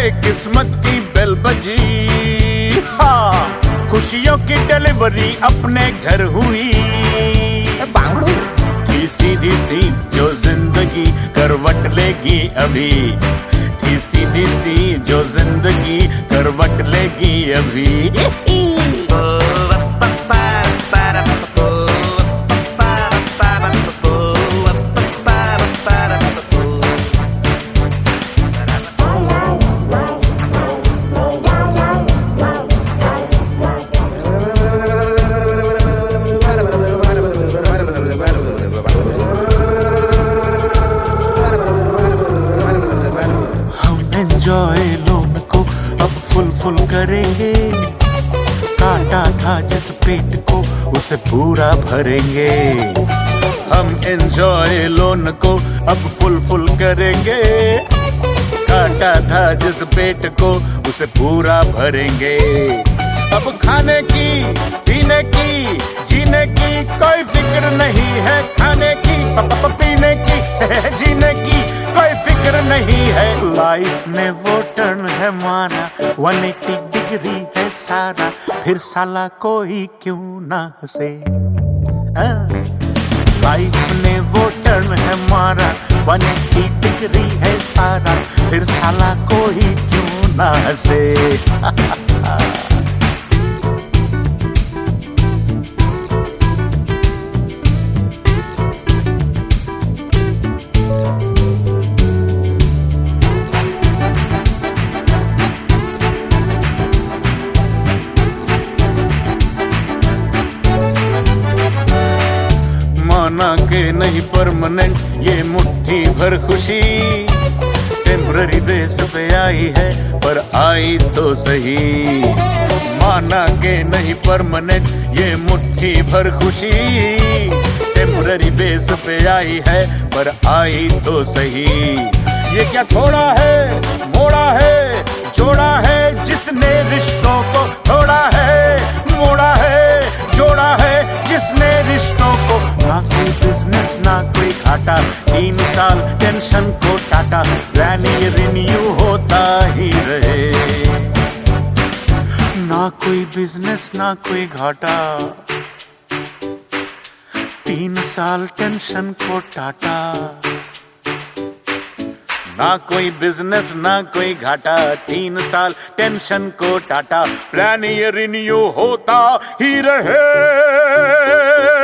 किस्मत की बेल बजी, हाँ खुशियों की डिलीवरी अपने घर हुई। थी सीधी सी जो जिंदगी करवट लेगी अभी, थी सीधी सी जो जिंदगी करवट लेगी अभी। एंजॉय लोन को अब फुल फुल करेंगे, काटा था जिस पेट को उसे पूरा भरेंगे। हम एंजॉय लोन को अब फुल फुल करेंगे, काटा था जिस पेट को उसे पूरा भरेंगे। अब खाने की पीने की जीने की कोई फिक्र नहीं है, खाने की पीने की जीने की कोई फिक्र नहीं है। लाइफ में वो टर्न है मारा 180 डिग्री है सारा, फिर साला कोई क्यों ना हंसे। लाइफ ने वो टर्न है मारा 180 डिग्री है सारा, फिर साला कोई क्यों ना हंसे। माना के नहीं परमानेंट ये मुट्ठी भर खुशी, टेम्पररी बेस पे आई है पर आई तो सही। माना के नहीं परमानेंट ये मुट्ठी भर खुशी, टेम्पररी बेस पे आई है पर आई तो सही। ये क्या थोड़ा है मोड़ा है जोड़ा है, जिसने रिश्तों को तोड़ा है मोड़ा है जोड़ा है, जिसने रिश्तों को। ना कोई बिजनेस ना कोई घाटा, 3 साल टेंशन को टाटा, प्लान ये रिन्यू होता ही रहे। ना कोई बिजनेस ना कोई घाटा, 3 साल टेंशन को टाटा। ना कोई बिजनेस ना कोई घाटा, 3 साल टेंशन को टाटा, प्लान ये रिन्यू होता ही रहे।